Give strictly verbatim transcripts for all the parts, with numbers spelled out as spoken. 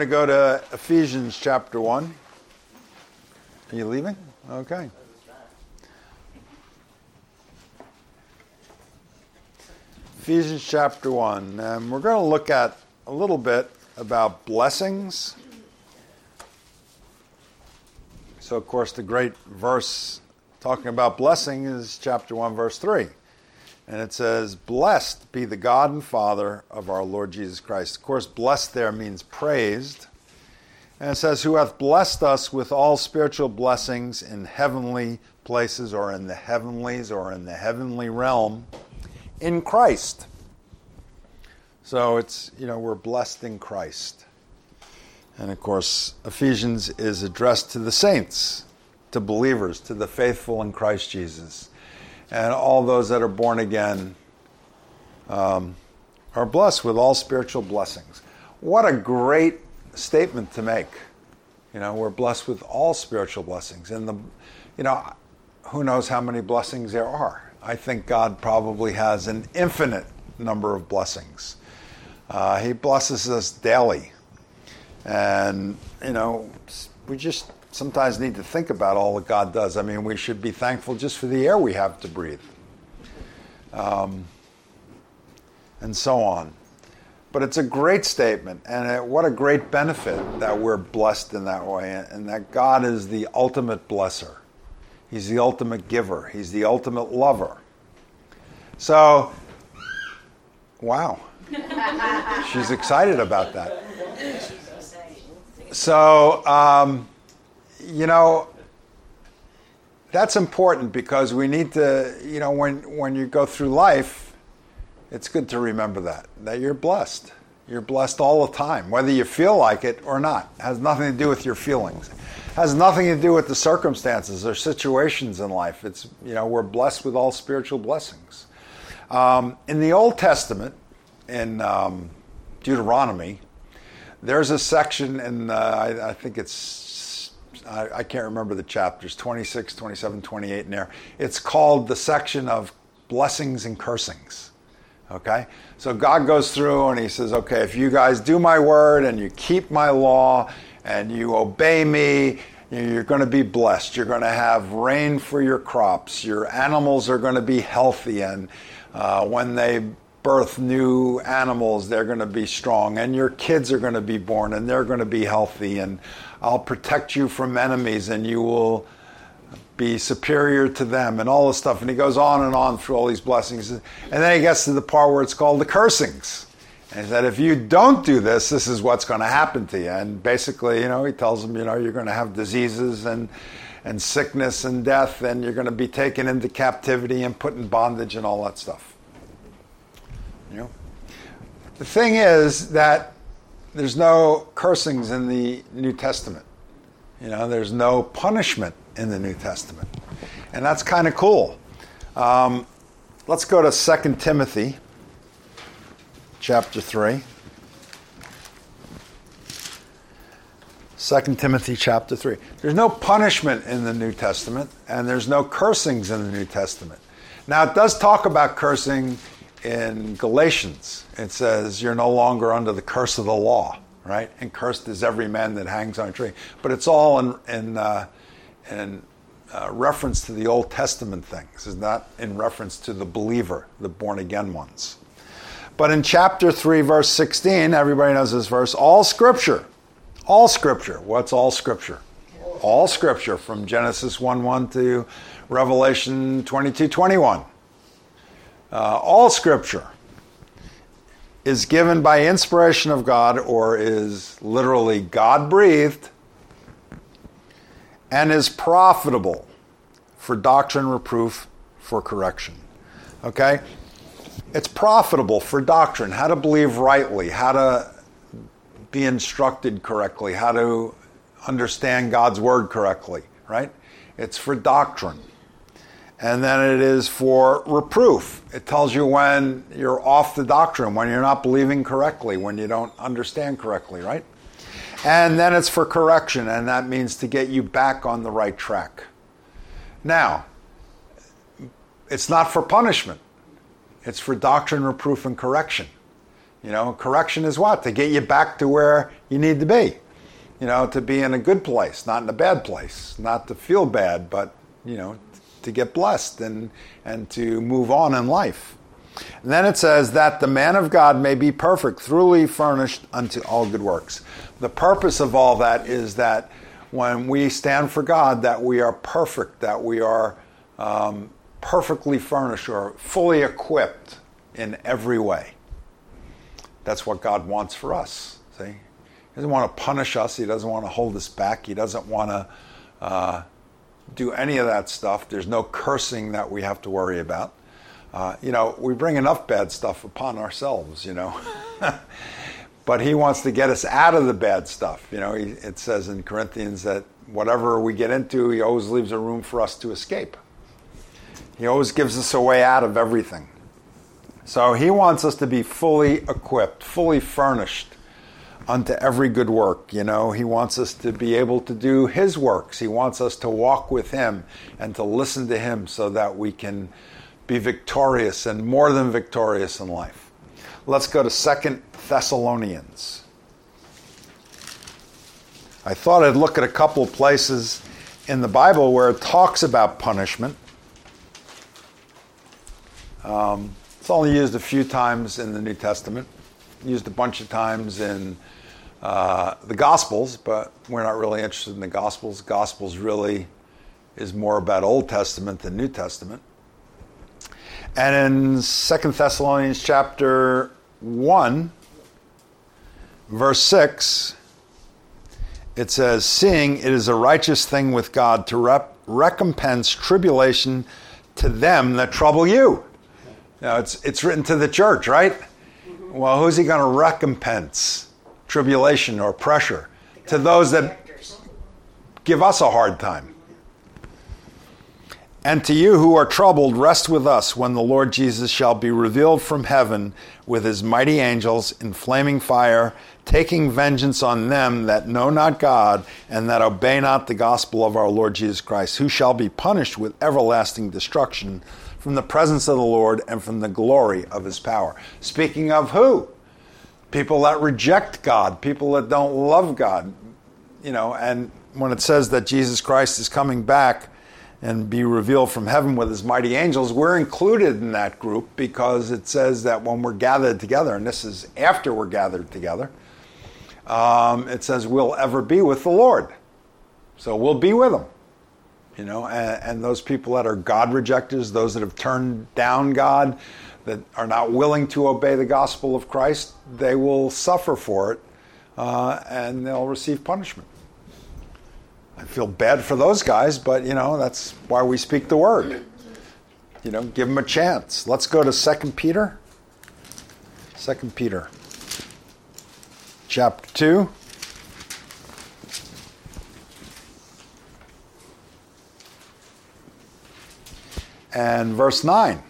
To go to Ephesians chapter one. Are you leaving? Okay. Ephesians chapter one. And we're going to look at a little bit about blessings. So, of course, the great verse talking about blessing is chapter one, verse three. And it says, "Blessed be the God and Father of our Lord Jesus Christ." Of course, blessed there means praised. And it says, "Who hath blessed us with all spiritual blessings in heavenly places," or in the heavenlies, or in the heavenly realm, in Christ. So it's, you know, we're blessed in Christ. And of course, Ephesians is addressed to the saints, to believers, to the faithful in Christ Jesus. And all those that are born again um, are blessed with all spiritual blessings. What a great statement to make. You know, we're blessed with all spiritual blessings. And, the, you know, who knows how many blessings there are. I think God probably has an infinite number of blessings. Uh, he blesses us daily. And, you know, we just sometimes need to think about all that God does. I mean, we should be thankful just for the air we have to breathe. Um, and so on. But it's a great statement, and it, what a great benefit that we're blessed in that way, and that God is the ultimate blesser. He's the ultimate giver. He's the ultimate lover. So, wow. She's excited about that. So, um, you know, that's important because we need to, you know, when, when you go through life, it's good to remember that, that you're blessed. You're blessed all the time, whether you feel like it or not. It has nothing to do with your feelings. It has nothing to do with the circumstances or situations in life. It's, you know, we're blessed with all spiritual blessings. Um, in the Old Testament, in um, Deuteronomy, there's a section in, uh, I, I think it's, I, I can't remember the chapters, twenty-six, twenty-seven, twenty-eight in there. It's called the section of blessings and cursings. Okay? So God goes through and he says, okay, if you guys do my word and you keep my law and you obey me, you're going to be blessed. You're going to have rain for your crops. Your animals are going to be healthy, and uh, when they birth new animals, they're going to be strong, and your kids are going to be born and they're going to be healthy, and I'll protect you from enemies and you will be superior to them, and all this stuff. And he goes on and on through all these blessings. And then he gets to the part where it's called the cursings. And he said, if you don't do this, this is what's going to happen to you. And basically, you know, he tells them, you know, you're going to have diseases and and sickness and death, and you're going to be taken into captivity and put in bondage and all that stuff. You know, the thing is that there's no cursings in the New Testament. You know, there's no punishment in the New Testament. And that's kind of cool. Um, let's go to Second Timothy chapter three. Second Timothy chapter three. There's no punishment in the New Testament, and there's no cursings in the New Testament. Now, it does talk about cursing in Galatians. It says you're no longer under the curse of the law, right? And cursed is every man that hangs on a tree. But it's all in in, uh, in uh, reference to the Old Testament things. It's not in reference to the believer, the born-again ones. But in chapter three, verse sixteen, everybody knows this verse, all Scripture, all Scripture. What's all Scripture? All Scripture, from Genesis one one to Revelation twenty-two twenty-one. Uh, all Scripture is given by inspiration of God, or is literally God-breathed, and is profitable for doctrine, reproof, for correction. Okay? It's profitable for doctrine, how to believe rightly, how to be instructed correctly, how to understand God's word correctly, right? It's for doctrine. And then it is for reproof. It tells you when you're off the doctrine, when you're not believing correctly, when you don't understand correctly, right? And then it's for correction, and that means to get you back on the right track. Now, it's not for punishment. It's for doctrine, reproof, and correction. You know, correction is what? To get you back to where you need to be. You know, to be in a good place, not in a bad place. Not to feel bad, but, you know, to get blessed and, and to move on in life. And then it says that the man of God may be perfect, thoroughly furnished unto all good works. The purpose of all that is that when we stand for God, that we are perfect, that we are um, perfectly furnished or fully equipped in every way. That's what God wants for us, see? He doesn't want to punish us. He doesn't want to hold us back. He doesn't want to uh, do any of that stuff. There's no cursing that we have to worry about. Uh, you know, we bring enough bad stuff upon ourselves, you know. But he wants to get us out of the bad stuff. You know, he, it says in Corinthians that whatever we get into, he always leaves a room for us to escape. He always gives us a way out of everything. So he wants us to be fully equipped, fully furnished unto every good work. You know, he wants us to be able to do his works. He wants us to walk with him and to listen to him so that we can be victorious and more than victorious in life. Let's go to Second Thessalonians. I thought I'd look at a couple of places in the Bible where it talks about punishment. Um, it's only used a few times in the New Testament. Used a bunch of times in uh, the Gospels, but we're not really interested in the Gospels. Gospels really is more about Old Testament than New Testament. And in Second Thessalonians chapter one, verse six, it says, "Seeing it is a righteous thing with God to rep- recompense tribulation to them that trouble you." Now, it's it's written to the church, right? Mm-hmm. Well, who's he going to recompense tribulation or pressure? To those that give us a hard time. "And to you who are troubled, rest with us when the Lord Jesus shall be revealed from heaven with his mighty angels in flaming fire, taking vengeance on them that know not God and that obey not the gospel of our Lord Jesus Christ, who shall be punished with everlasting destruction from the presence of the Lord and from the glory of his power." Speaking of who? People that reject God, people that don't love God. You know, and when it says that Jesus Christ is coming back and be revealed from heaven with his mighty angels, we're included in that group because it says that when we're gathered together, and this is after we're gathered together, um, it says we'll ever be with the Lord. So we'll be with him. You know, and, and those people that are God rejectors, those that have turned down God, that are not willing to obey the gospel of Christ, they will suffer for it, uh, and they'll receive punishment. I feel bad for those guys, but, you know, that's why we speak the word. You know, give them a chance. Let's go to Second Peter. Second Peter, chapter two. And verse nine.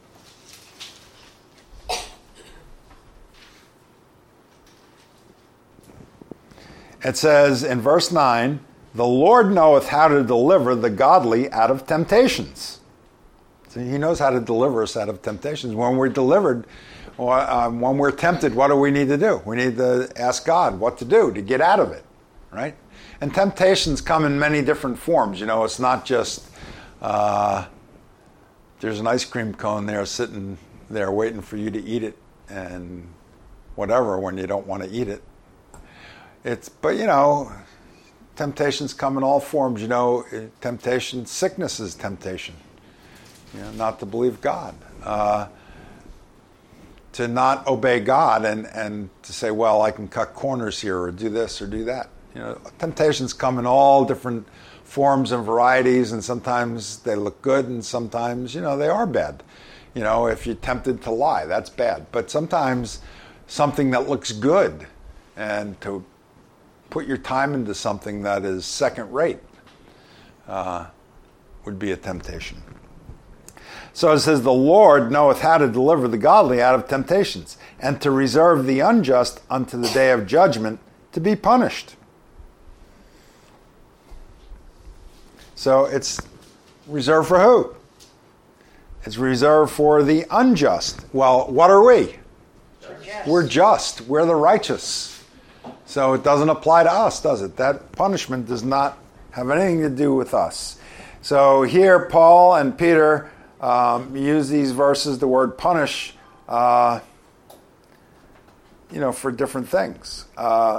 It says in verse nine, "The Lord knoweth how to deliver the godly out of temptations." So he knows how to deliver us out of temptations. When we're delivered, or um, when we're tempted, what do we need to do? We need to ask God what to do to get out of it, right? And temptations come in many different forms. You know, it's not just uh, there's an ice cream cone there sitting there waiting for you to eat it and whatever when you don't want to eat it. It's, but you know, temptations come in all forms. You know, temptation, sickness is temptation. You know, not to believe God. Uh, to not obey God and, and to say, well, I can cut corners here or do this or do that. You know, temptations come in all different forms and varieties, and sometimes they look good and sometimes, you know, they are bad. You know, if you're tempted to lie, that's bad. But sometimes something that looks good and to put your time into something that is second rate uh, would be a temptation. So it says, "The Lord knoweth how to deliver the godly out of temptations, and to reserve the unjust unto the day of judgment to be punished." So it's reserved for who? It's reserved for the unjust. Well, what are we? Yes. We're just. We're the righteous. So it doesn't apply to us, does it? That punishment does not have anything to do with us. So here, Paul and Peter um, use these verses, the word punish, uh, you know, for different things. Uh,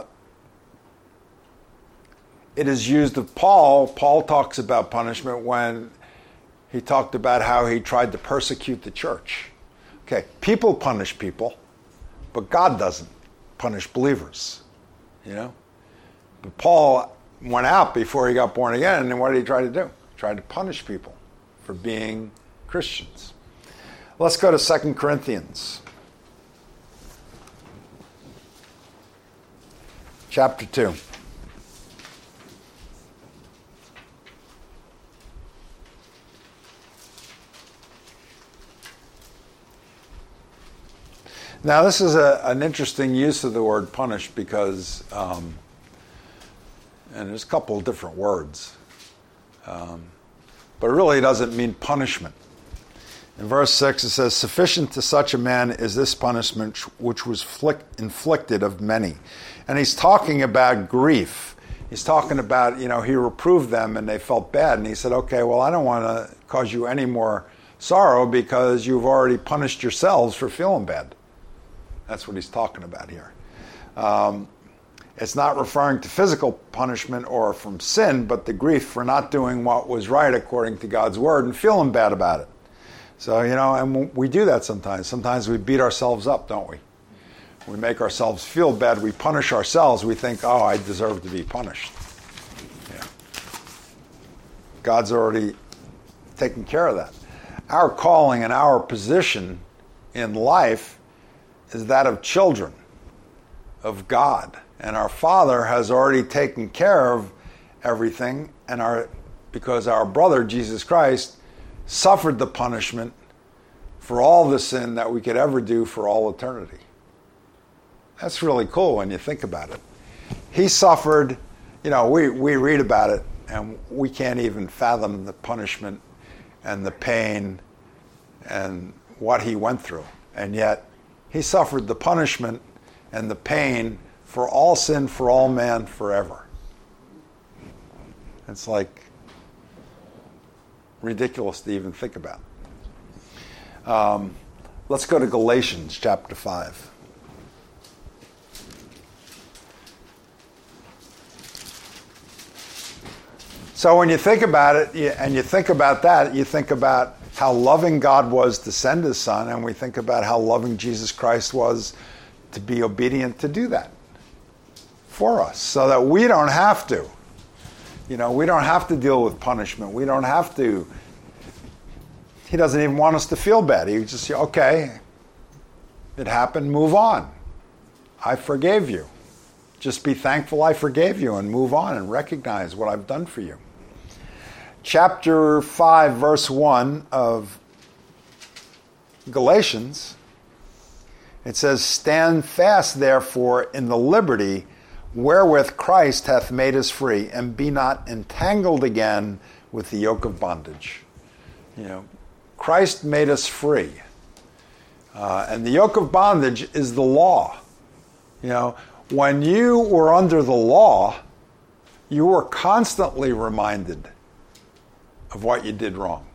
it is used of Paul. Paul talks about punishment when he talked about how he tried to persecute the church. Okay, people punish people, but God doesn't punish believers, you know. But Paul went out before he got born again, and what did he try to do? He tried to punish people for being Christians. Let's go to Second Corinthians. Chapter two. Now, this is a, an interesting use of the word punish because, um, and there's a couple of different words, um, but it really doesn't mean punishment. In verse six, it says, "Sufficient to such a man is this punishment which was flick- inflicted of many." And he's talking about grief. He's talking about, you know, he reproved them and they felt bad. And he said, okay, well, I don't want to cause you any more sorrow because you've already punished yourselves for feeling bad. That's what he's talking about here. Um, it's not referring to physical punishment or from sin, but the grief for not doing what was right according to God's word and feeling bad about it. So, you know, and we do that sometimes. Sometimes we beat ourselves up, don't we? We make ourselves feel bad. We punish ourselves. We think, oh, I deserve to be punished. Yeah. God's already taken care of that. Our calling and our position in life is that of children of God. And our Father has already taken care of everything, and our because our brother, Jesus Christ, suffered the punishment for all the sin that we could ever do for all eternity. That's really cool when you think about it. He suffered, you know, we, we read about it, and we can't even fathom the punishment and the pain and what he went through. And yet, he suffered the punishment and the pain for all sin, for all man, forever. It's like ridiculous to even think about. Um, let's go to Galatians chapter five. So when you think about it, and you think about that, you think about how loving God was to send his son, and we think about how loving Jesus Christ was to be obedient to do that for us, so that we don't have to. You know, we don't have to deal with punishment. We don't have to. He doesn't even want us to feel bad. He just say, okay, it happened, move on. I forgave you. Just be thankful I forgave you and move on and recognize what I've done for you. Chapter five, verse one of Galatians, it says, "Stand fast, therefore, in the liberty wherewith Christ hath made us free, and be not entangled again with the yoke of bondage." You know, Christ made us free. Uh, and the yoke of bondage is the law. You know, when you were under the law, you were constantly reminded of what you did wrong.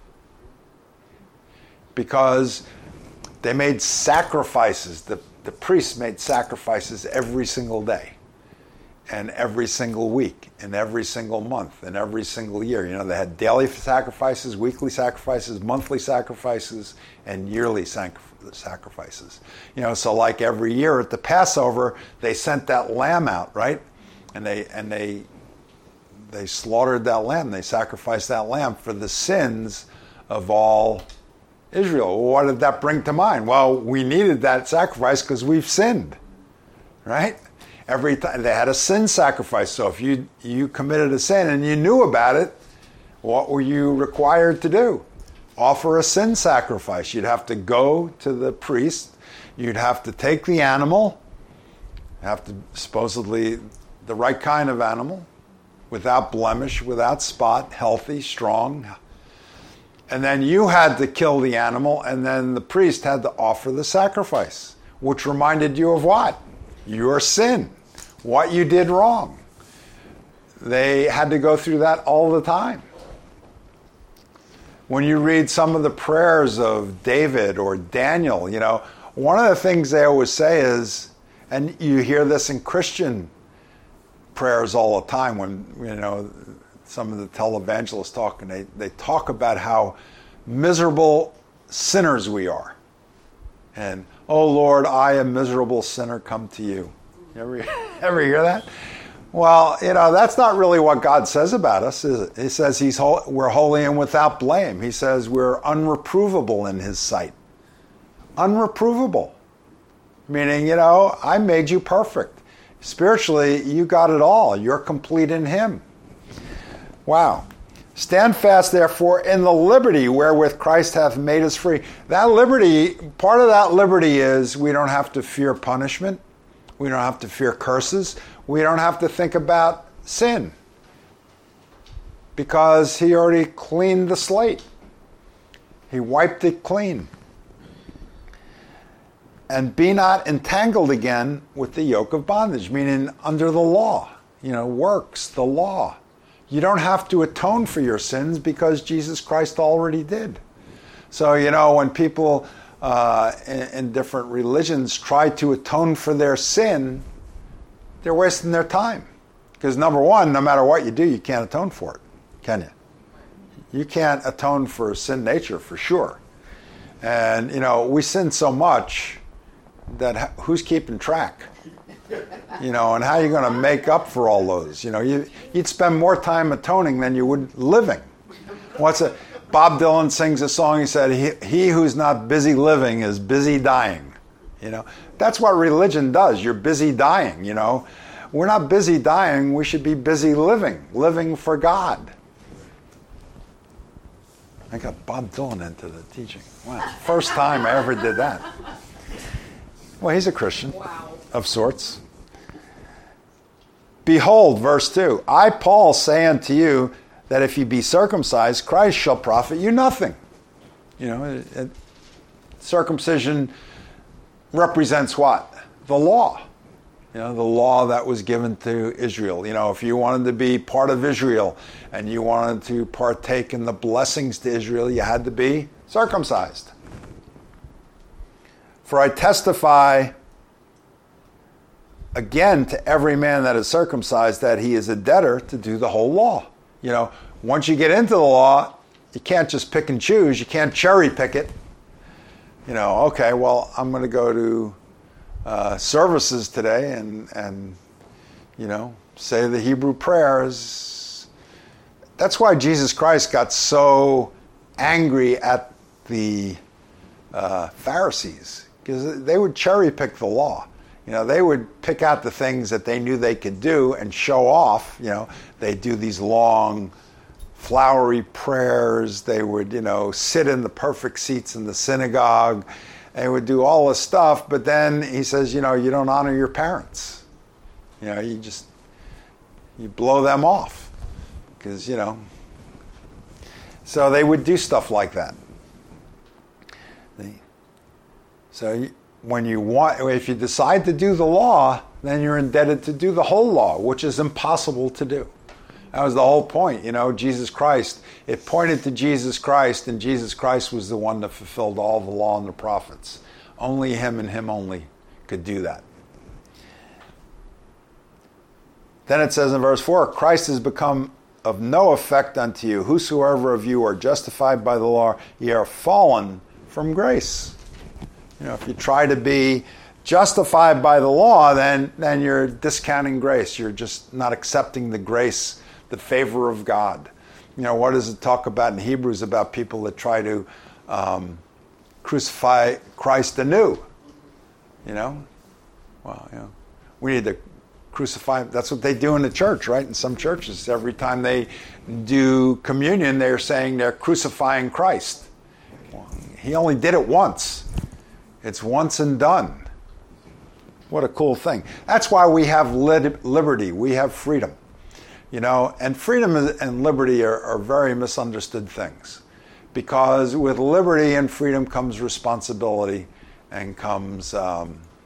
Because they made sacrifices. The, the priests made sacrifices every single day. And every single week. And every single month. And every single year. You know, they had daily sacrifices, weekly sacrifices, monthly sacrifices, and yearly sacrifices. You know, so like every year at the Passover, they sent that lamb out, right? And they and they they slaughtered that lamb. They sacrificed that lamb for the sins of all Israel. Well, what did that bring to mind? Well, we needed that sacrifice because we've sinned, right? Every time they had a sin sacrifice. So if you you committed a sin and you knew about it, what were you required to do? Offer a sin sacrifice. You'd have to go to the priest. You'd have to take the animal, have to supposedly the right kind of animal, without blemish, without spot, healthy, strong. And then you had to kill the animal, and then the priest had to offer the sacrifice. which reminded you of what? Your sin, what you did wrong. They had to go through that all the time. When you read some of the prayers of David or Daniel, you know, one of the things they always say is, and you hear this in Christian prayers all the time when, you know, some of the televangelists talk, and they, they talk about how miserable sinners we are. And, oh Lord, I, a miserable sinner, come to you. You ever, ever hear that? Well, you know, that's not really what God says about us, is it? He says he's ho- we're holy and without blame. He says we're unreprovable in his sight. Unreprovable. Meaning, you know, I made you perfect. Spiritually, you got it all. You're complete in him. Wow. Stand fast, therefore, in the liberty wherewith Christ hath made us free. That liberty, part of that liberty is we don't have to fear punishment. We don't have to fear curses. We don't have to think about sin because he already cleaned the slate. He wiped it clean. And be not entangled again with the yoke of bondage, meaning under the law, you know, works, the law. You don't have to atone for your sins because Jesus Christ already did. So, you know, when people uh, in, in different religions try to atone for their sin, they're wasting their time. Because number one, no matter what you do, you can't atone for it, can you? You can't atone for sin nature for sure. And, you know, we sin so much that who's keeping track? You know, and how are you going to make up for all those? You know, you, you'd spend more time atoning than you would living. What's it? Bob Dylan sings a song, he said, he, he who's not busy living is busy dying. You know, that's what religion does. You're busy dying, you know. We're not busy dying, we should be busy living, living for God. I got Bob Dylan into the teaching. Wow, first time I ever did that. Well, he's a Christian. Wow. Of sorts. Behold, verse two, I, Paul, say unto you that if ye be circumcised, Christ shall profit you nothing. You know, it, it, circumcision represents what? The law. You know, the law that was given to Israel. You know, if you wanted to be part of Israel and you wanted to partake in the blessings to Israel, you had to be circumcised. For I testify again to every man that is circumcised that he is a debtor to do the whole law. You know, once you get into the law, you can't just pick and choose. You can't cherry pick it. You know, okay, well, I'm going to go to uh, services today and, and, you know, say the Hebrew prayers. That's why Jesus Christ got so angry at the uh, Pharisees, because they would cherry pick the law. You know, they would pick out the things that they knew they could do and show off. You know, they'd do these long, flowery prayers. They would, you know, sit in the perfect seats in the synagogue. They would do all this stuff. But then he says, you know, you don't honor your parents. You know, you just, you blow them off. Because, you know, so they would do stuff like that. They, so you, when you want, if you decide to do the law, then you're indebted to do the whole law, which is impossible to do. That was the whole point, you know, Jesus Christ. It pointed to Jesus Christ, and Jesus Christ was the one that fulfilled all the law and the prophets. Only him and him only could do that. Then it says in verse four, Christ has become of no effect unto you. Whosoever of you are justified by the law, ye are fallen from grace. You know, if you try to be justified by the law, then, then you're discounting grace. You're just not accepting the grace, the favor of God. You know, what does it talk about in Hebrews about people that try to um, crucify Christ anew? You know? Well, you know, we need to crucify. That's what they do in the church, right? In some churches, every time they do communion, they're saying they're crucifying Christ. Well, he only did it once. It's once and done. What a cool thing. That's why we have liberty. We have freedom. You know, and freedom and liberty are, are very misunderstood things. Because with liberty and freedom comes responsibility and comes um,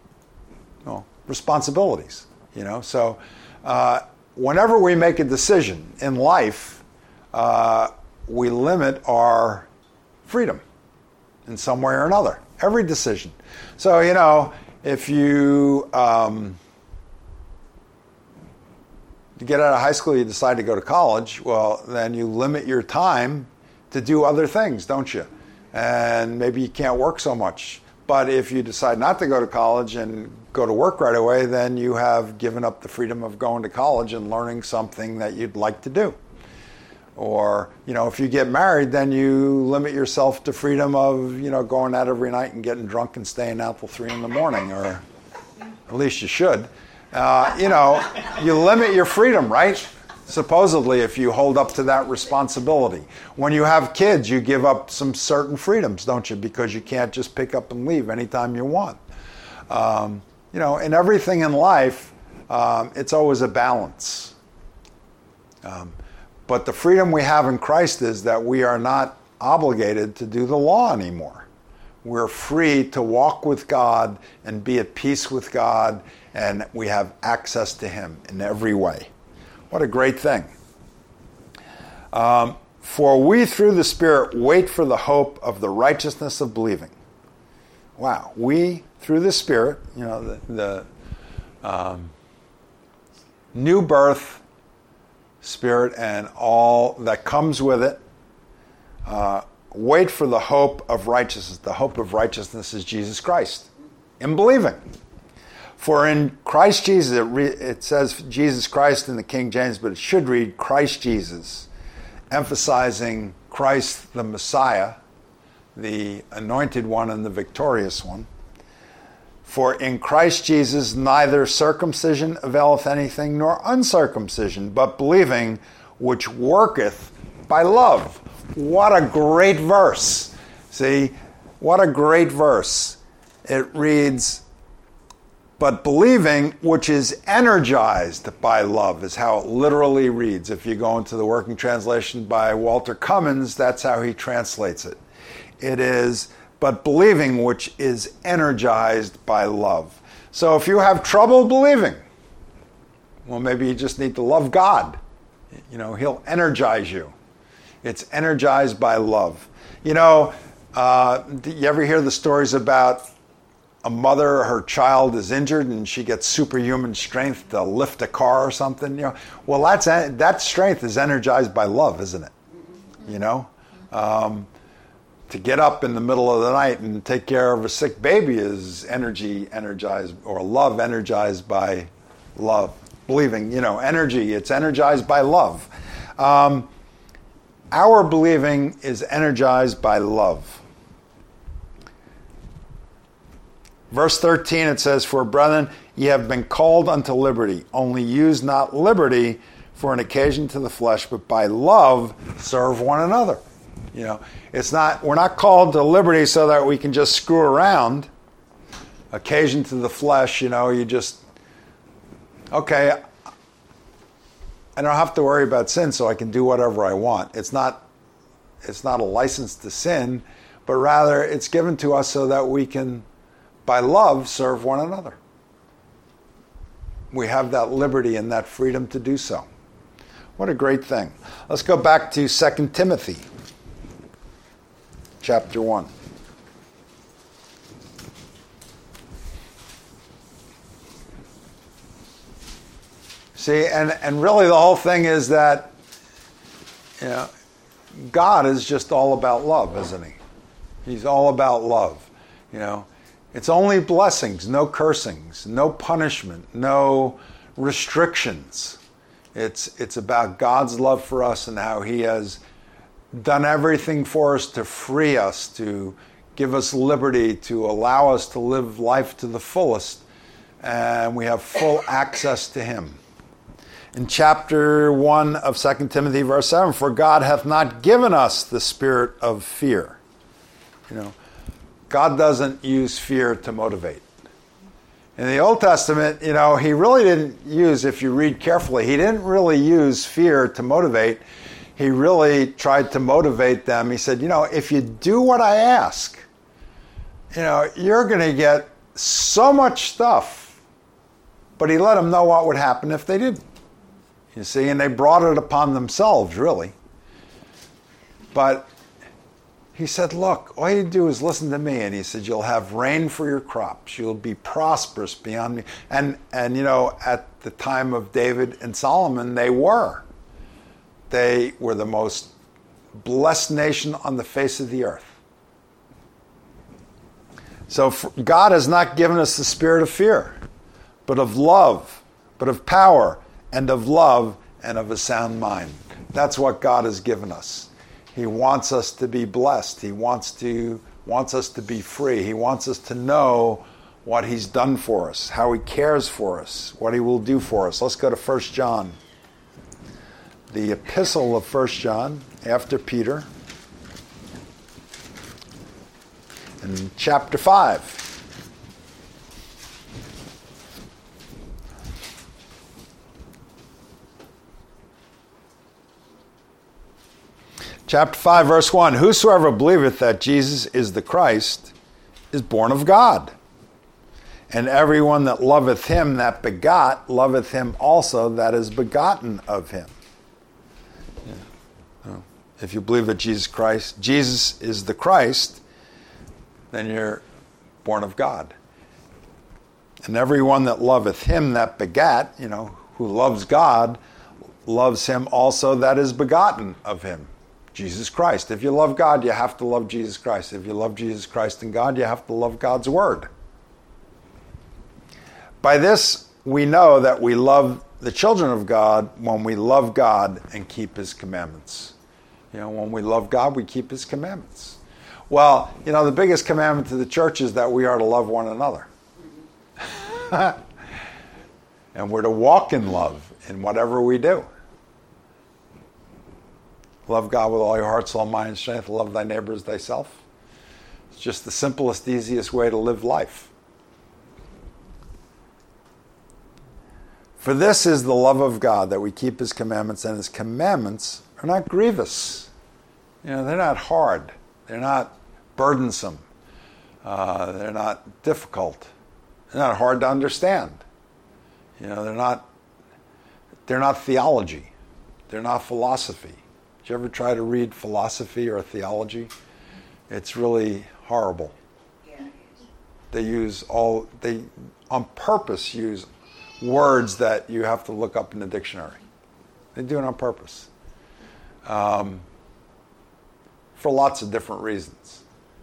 responsibilities. You know, so uh, whenever we make a decision in life, uh, we limit our freedom in some way or another. Every decision. So, you know, if you, um, you get out of high school, you decide to go to college, well, then you limit your time to do other things, don't you? And maybe you can't work so much. But if you decide not to go to college and go to work right away, then you have given up the freedom of going to college and learning something that you'd like to do. Or, you know, if you get married, then you limit yourself to freedom of, you know, going out every night and getting drunk and staying out till three in the morning, or at least you should. Uh, you know, you limit your freedom, right? Supposedly, if you hold up to that responsibility. When you have kids, you give up some certain freedoms, don't you? Because you can't just pick up and leave anytime you want. Um, you know, in everything in life, um, it's always a balance. Um, But the freedom we have in Christ is that we are not obligated to do the law anymore. We're free to walk with God and be at peace with God, and we have access to Him in every way. What a great thing. Um, for we through the Spirit wait for the hope of the righteousness of believing. Wow. We through the Spirit, you know, the, the um, new birth, Spirit and all that comes with it. Uh, wait for the hope of righteousness. The hope of righteousness is Jesus Christ. In believing. For in Christ Jesus, it, re- it says Jesus Christ in the King James, but it should read Christ Jesus, emphasizing Christ the Messiah, the anointed one and the victorious one. For in Christ Jesus neither circumcision availeth anything, nor uncircumcision, but believing which worketh by love. What a great verse. See, what a great verse. It reads, but believing which is energized by love is how it literally reads. If you go into the Working Translation by Walter Cummins, that's how he translates it. It is but believing which is energized by love. So if you have trouble believing, well, maybe you just need to love God. You know, He'll energize you. It's energized by love. You know, uh, do you ever hear the stories about a mother, her child is injured and she gets superhuman strength to lift a car or something? You know, well, that's that strength is energized by love, isn't it? You know? Um, To get up in the middle of the night and take care of a sick baby is energy energized, or love energized by love. Believing, you know, energy, it's energized by love. Um, our believing is energized by love. Verse thirteen, it says, for brethren, ye have been called unto liberty. Only use not liberty for an occasion to the flesh, but by love serve one another. You know, it's not, we're not called to liberty so that we can just screw around. Occasion to the flesh, you know, you just, okay, I don't have to worry about sin, so I can do whatever I want. It's not, it's not a license to sin, but rather it's given to us so that we can, by love, serve one another. We have that liberty and that freedom to do so. What a great thing. Let's go back to Second Timothy. Chapter one. See, and, and really the whole thing is that, you know, God is just all about love, isn't He? He's all about love. You know, it's only blessings, no cursings, no punishment, no restrictions. It's it's about God's love for us and how He has done everything for us to free us, to give us liberty, to allow us to live life to the fullest, and we have full access to Him. In chapter one of Second Timothy, verse seven, for God hath not given us the spirit of fear. You know, God doesn't use fear to motivate. In the Old Testament, you know, He really didn't use, if you read carefully, He didn't really use fear to motivate. He really tried to motivate them. He said, you know, if you do what I ask, you know, you're going to get so much stuff but he let them know what would happen if they didn't. You see, and they brought it upon themselves, really. But he said, look, all you do is listen to me. And he said, you'll have rain for your crops. You'll be prosperous beyond me. And, and you know, at the time of David and Solomon, they were. They were the most blessed nation on the face of the earth. So God has not given us the spirit of fear, but of love, but of power, and of love, and of a sound mind. That's what God has given us. He wants us to be blessed. He wants to wants us to be free. He wants us to know what he's done for us, how he cares for us, what he will do for us. Let's go to First John. The epistle of First John, after Peter. In chapter five. Chapter five, verse one. Whosoever believeth that Jesus is the Christ is born of God. And everyone that loveth him that begot, loveth him also that is begotten of him. Yeah. If you believe that Jesus Christ, Jesus is the Christ, then you're born of God. And everyone that loveth him that begat, you know, who loves God, loves him also that is begotten of him. Jesus Christ. If you love God, you have to love Jesus Christ. If you love Jesus Christ and God, you have to love God's word. By this, we know that we love the children of God when we love God and keep his commandments. You know, when we love God, we keep his commandments. Well, you know, the biggest commandment to the church is that we are to love one another. And we're to walk in love in whatever we do. Love God with all your heart, soul, mind, and strength. Love thy neighbor as thyself. It's just the simplest, easiest way to live life. For this is the love of God, that we keep his commandments, and his commandments are not grievous. You know, they're not hard. They're not burdensome. Uh, they're not difficult. They're not hard to understand. You know, they're not. They're not theology. They're not philosophy. Did you ever try to read philosophy or theology? It's really horrible. Yeah. They use all, they on purpose use words that you have to look up in the dictionary. They do it on purpose. Um, for lots of different reasons.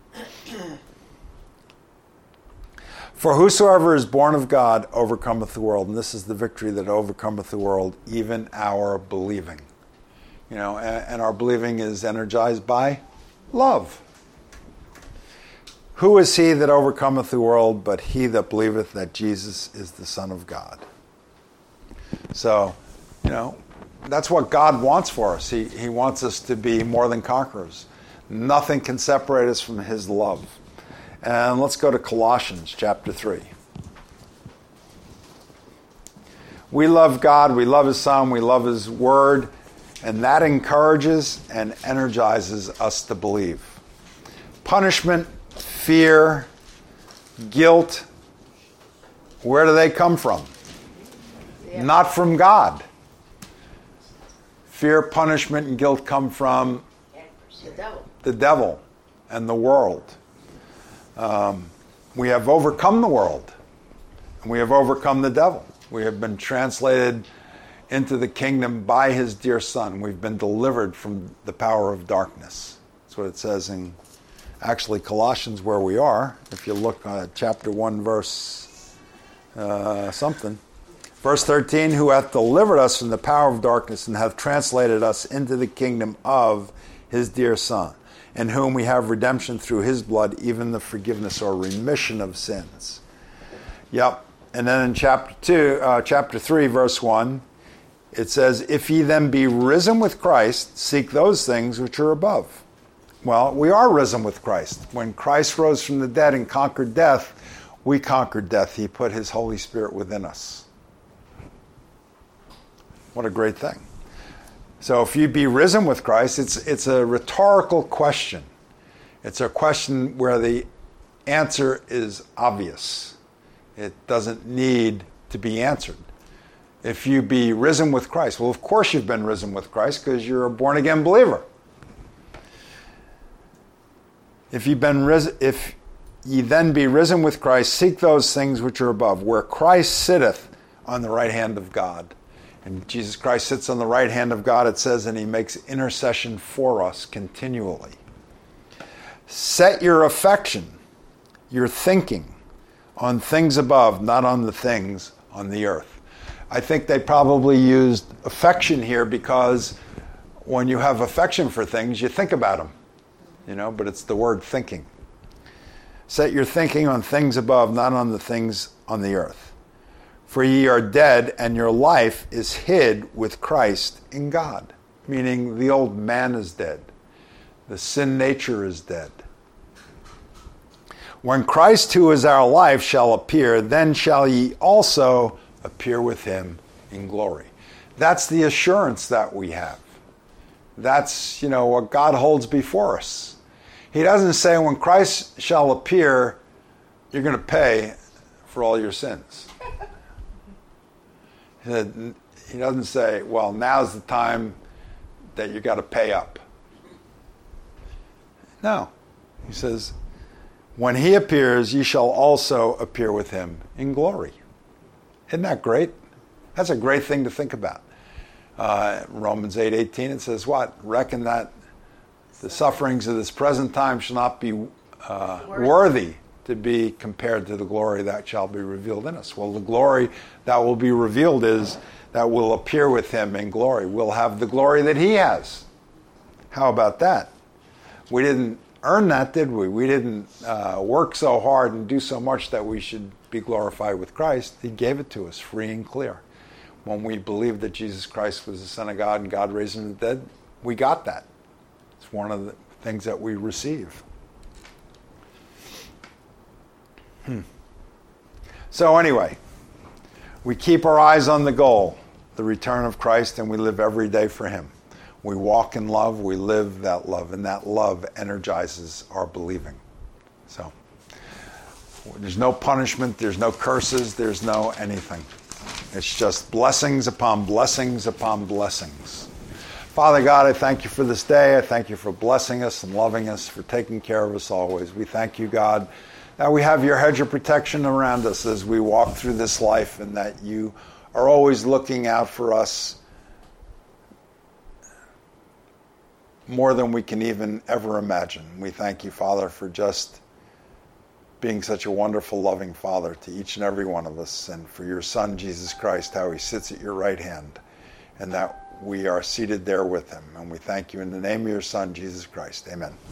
For whosoever is born of God overcometh the world. And this is the victory that overcometh the world, even our believing. You know, and, and our believing is energized by love. Who is he that overcometh the world but he that believeth that Jesus is the Son of God? So, you know, that's what God wants for us. He, he wants us to be more than conquerors. Nothing can separate us from his love. And let's go to Colossians chapter three. We love God, we love his Son, we love his word. And that encourages and energizes us to believe. Punishment, fear, guilt, where do they come from? Yeah. Not from God. Fear, punishment, and guilt come from the devil, the devil and the world. Um, we have overcome the world, and we have overcome the devil. We have been translated into the kingdom by his dear Son. We've been delivered from the power of darkness. That's what it says in actually Colossians, where we are. If you look at chapter one, verse uh, something. Verse thirteen, who hath delivered us from the power of darkness and hath translated us into the kingdom of his dear Son, in whom we have redemption through his blood, even the forgiveness or remission of sins. Yep. And then in chapter two, uh, chapter three, verse one, it says, if ye then be risen with Christ, seek those things which are above. Well, we are risen with Christ. When Christ rose from the dead and conquered death, we conquered death. He put his Holy Spirit within us. What a great thing. So if you be risen with Christ, it's it's a rhetorical question. It's a question where the answer is obvious. It doesn't need to be answered. If you be risen with Christ, well, of course you've been risen with Christ because you're a born-again believer. If you've been risen, if ye then be risen with Christ, seek those things which are above, where Christ sitteth on the right hand of God. And Jesus Christ sits on the right hand of God, it says, and he makes intercession for us continually. Set your affection, your thinking, on things above, not on the things on the earth. I think they probably used affection here because when you have affection for things, you think about them, you know, but it's the word thinking. Set your thinking on things above, not on the things on the earth. For ye are dead, and your life is hid with Christ in God. Meaning the old man is dead. The sin nature is dead. When Christ, who is our life, shall appear, then shall ye also appear with him in glory. That's the assurance that we have. That's, you know, what God holds before us. He doesn't say when Christ shall appear, you're going to pay for all your sins. He doesn't say, well, now's the time that you got to pay up. No. He says, when he appears, ye shall also appear with him in glory. Isn't that great? That's a great thing to think about. Uh, Romans eight eighteen, it says what? Reckon that the sufferings of this present time shall not be uh, worthy to be compared to the glory that shall be revealed in us. Well, the glory that will be revealed is that we'll appear with him in glory. We'll have the glory that he has. How about that? We didn't earn that, did we? We didn't uh, work so hard and do so much that we should be glorified with Christ. He gave it to us free and clear. When we believed that Jesus Christ was the Son of God and God raised him from the dead, we got that. It's one of the things that we receive. Hmm. So anyway, we keep our eyes on the goal, the return of Christ, and we live every day for him. We walk in love, we live that love, and that love energizes our believing. So there's no punishment, there's no curses, there's no anything. It's just blessings upon blessings upon blessings. Father God, I thank you for this day. I thank you for blessing us and loving us, for taking care of us always. We thank you, God, that we have your hedge of protection around us as we walk through this life, and that you are always looking out for us more than we can even ever imagine. We thank you, Father, for just being such a wonderful, loving Father to each and every one of us, and for your Son, Jesus Christ, how he sits at your right hand, and that we are seated there with him. And we thank you in the name of your Son, Jesus Christ. Amen.